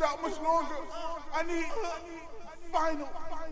out much longer. I need final.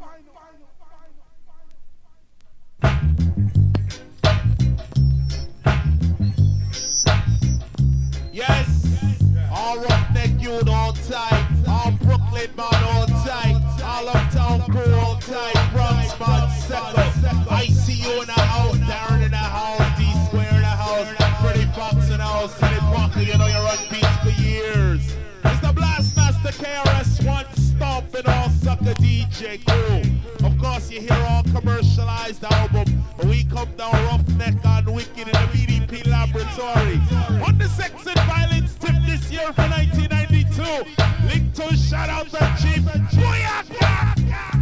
Yes, all roughneck youth on tight, all Brooklyn man on tight, all uptown crew on tight, Bronx man second. I see you in the house, Darren in the house, D Square in the house, Freddie Fox in the house, Teddy Parker, you know you run beats for years. It's the Blastmaster KRS-One stomping all sucker DJ crew. Of course you hear all commercialized album, but we come down roughneck on Wicked in the BDP laboratory. On the sex and violence tip this year for 1992. Link to shout out to Chief Boyaka.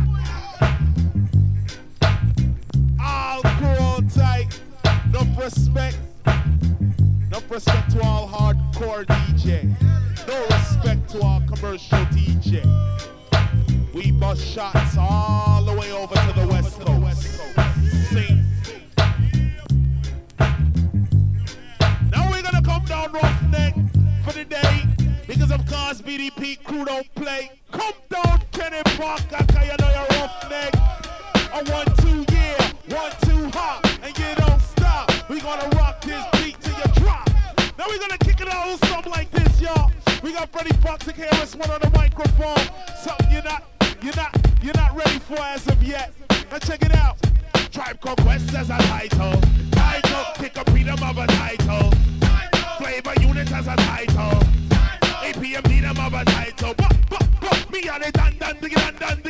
All crew on tight. Enough respect. Enough respect to all hardcore DJ. No respect to our commercial DJ. We bust shots all the way over to the West Coast. Sing. Now we're gonna come down roughneck for the day, because of course BDP crew don't play. Come down Kenny Parker, cause you know you're roughneck. A 1-2 yeah, 1-2 hot, and you don't stop. We gonna rock this beat till you drop. Now we're gonna kick it out with something like this, y'all. We got Freddie Fox and KRS-One on the microphone. Something you're not ready for as of yet. Now check it out. Tribe Called Quest as a title. Kick a freedom of a title. Flavor Unit as a title. APM need them of a title. Me and the dan